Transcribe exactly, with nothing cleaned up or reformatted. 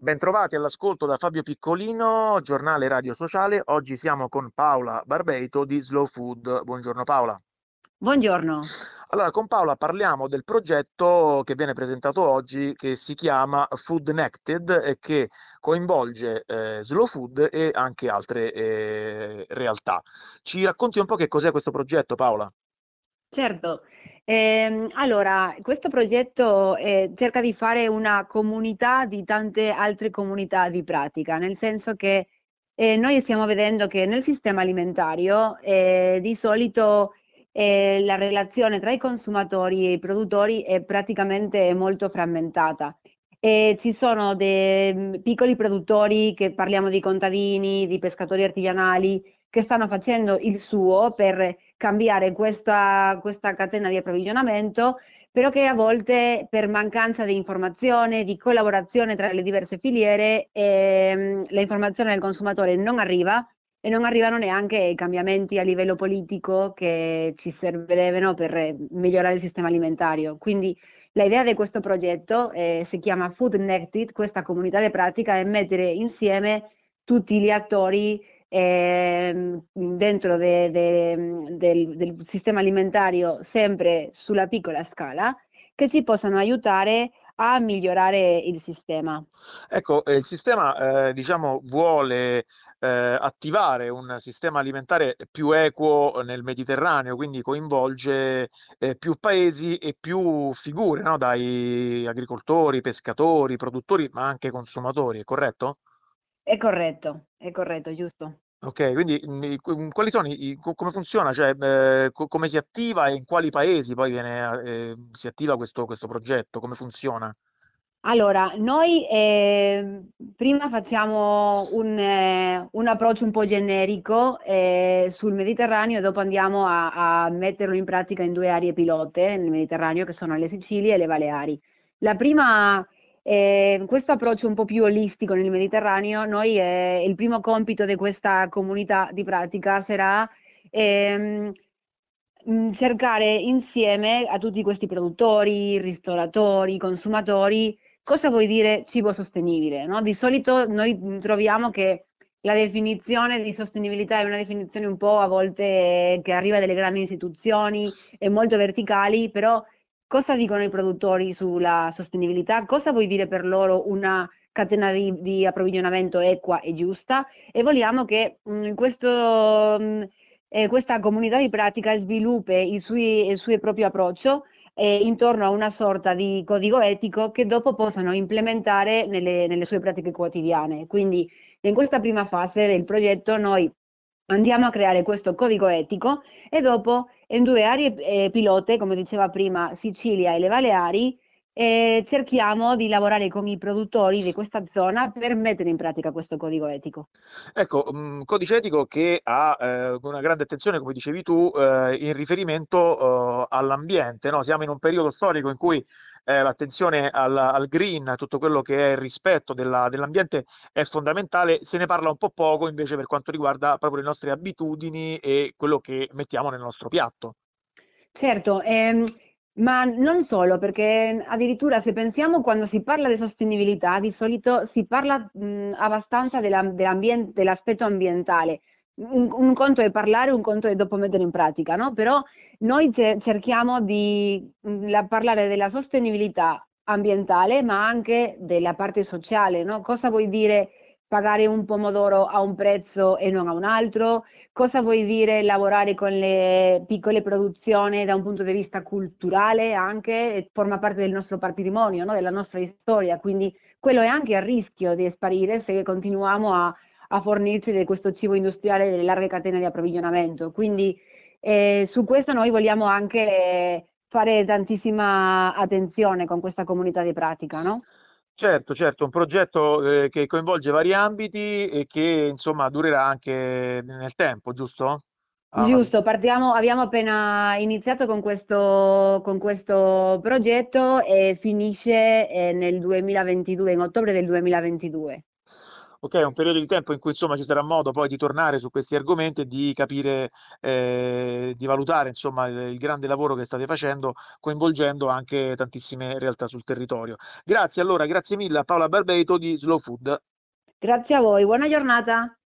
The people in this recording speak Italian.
Bentrovati all'ascolto da Fabio Piccolino, giornale radio sociale. Oggi siamo con Paola Barbeito di Slow Food. Buongiorno Paola. Buongiorno. Allora, con Paola parliamo del progetto che viene presentato oggi che si chiama Food Connected e che coinvolge eh, Slow Food e anche altre eh, realtà. Ci racconti un po' che cos'è questo progetto, Paola? Certo, ehm, allora questo progetto eh, cerca di fare una comunità di tante altre comunità di pratica, nel senso che eh, noi stiamo vedendo che nel sistema alimentario eh, di solito eh, la relazione tra i consumatori e i produttori è praticamente molto frammentata. E ci sono dei piccoli produttori, che parliamo di contadini, di pescatori artigianali, che stanno facendo il suo per cambiare questa, questa catena di approvvigionamento, però che a volte per mancanza di informazione, di collaborazione tra le diverse filiere, ehm, la informazione del consumatore non arriva e non arrivano neanche i cambiamenti a livello politico che ci servirebbero per migliorare il sistema alimentario. Quindi l'idea di questo progetto eh, si chiama Food Connected, questa comunità di pratica, è mettere insieme tutti gli attori ehm, dentro de- de- del, del sistema alimentario, sempre sulla piccola scala, che ci possano aiutare a migliorare il sistema. Ecco, eh, il sistema, eh, diciamo, vuole eh, attivare un sistema alimentare più equo nel Mediterraneo, quindi coinvolge eh, più paesi e più figure, no? Dai agricoltori, pescatori, produttori, ma anche consumatori, è corretto? È corretto, è corretto, giusto. Ok, quindi mm, qu- quali sono i, i- co- come funziona? Cioè, eh, co- come si attiva e in quali paesi poi viene, eh, si attiva questo, questo progetto? Come funziona? Allora, noi eh, prima facciamo un, eh, un approccio un po' generico eh, sul Mediterraneo e dopo andiamo a, a metterlo in pratica in due aree pilote nel Mediterraneo, che sono le Sicilie e le Baleari. La prima, eh, questo approccio un po' più olistico nel Mediterraneo, noi eh, il primo compito di questa comunità di pratica sarà ehm, mh, cercare insieme a tutti questi produttori, ristoratori, consumatori, cosa vuol dire cibo sostenibile, no? Di solito noi mh, troviamo che la definizione di sostenibilità è una definizione un po' a volte eh, che arriva dalle grandi istituzioni e molto verticali, però cosa dicono i produttori sulla sostenibilità? Cosa vuol dire per loro una catena di, di approvvigionamento equa e giusta? E vogliamo che mh, questo, mh, eh, questa comunità di pratica sviluppi il, sui- il suo proprio approccio eh, intorno a una sorta di codice etico che dopo possano implementare nelle, nelle sue pratiche quotidiane. Quindi in questa prima fase del progetto noi andiamo a creare questo codice etico e dopo in due aree eh, pilote, come diceva prima, Sicilia e le Baleari, eh, cerchiamo di lavorare con i produttori di questa zona per mettere in pratica questo codice etico. Ecco, un codice etico che ha eh, una grande attenzione, come dicevi tu, eh, in riferimento eh, all'ambiente, no? Siamo in un periodo storico in cui eh, l'attenzione al, al green, a tutto quello che è il rispetto della- dell'ambiente è fondamentale. Se ne parla un po' poco invece per quanto riguarda proprio le nostre abitudini e quello che mettiamo nel nostro piatto. Certo, ehm, ma non solo, perché addirittura se pensiamo quando si parla di sostenibilità, di solito si parla mh, abbastanza della- dell'ambien- dell'aspetto ambientale. Un, un conto è parlare, un conto è dopo mettere in pratica, no? Però noi ce- cerchiamo di mh, la- parlare della sostenibilità ambientale, ma anche della parte sociale, no? Cosa vuol dire pagare un pomodoro a un prezzo e non a un altro? Cosa vuoi dire lavorare con le piccole produzioni da un punto di vista culturale anche? E forma parte del nostro patrimonio, no? Della nostra storia, quindi quello è anche a rischio di sparire se continuiamo a, a fornirci di questo cibo industriale delle larghe catene di approvvigionamento. Quindi eh, su questo noi vogliamo anche eh, fare tantissima attenzione con questa comunità di pratica, no? Certo, certo, un progetto eh, che coinvolge vari ambiti e che insomma durerà anche nel tempo, giusto? Ah, una- Giusto, partiamo, abbiamo appena iniziato con questo, con questo progetto e finisce eh, nel duemilaventidue, in ottobre del duemilaventidue. Ok, è un periodo di tempo in cui insomma ci sarà modo poi di tornare su questi argomenti e di capire, eh, di valutare insomma il, il grande lavoro che state facendo, coinvolgendo anche tantissime realtà sul territorio. Grazie allora, grazie mille a Paola Barbeito di Slow Food. Grazie a voi, buona giornata.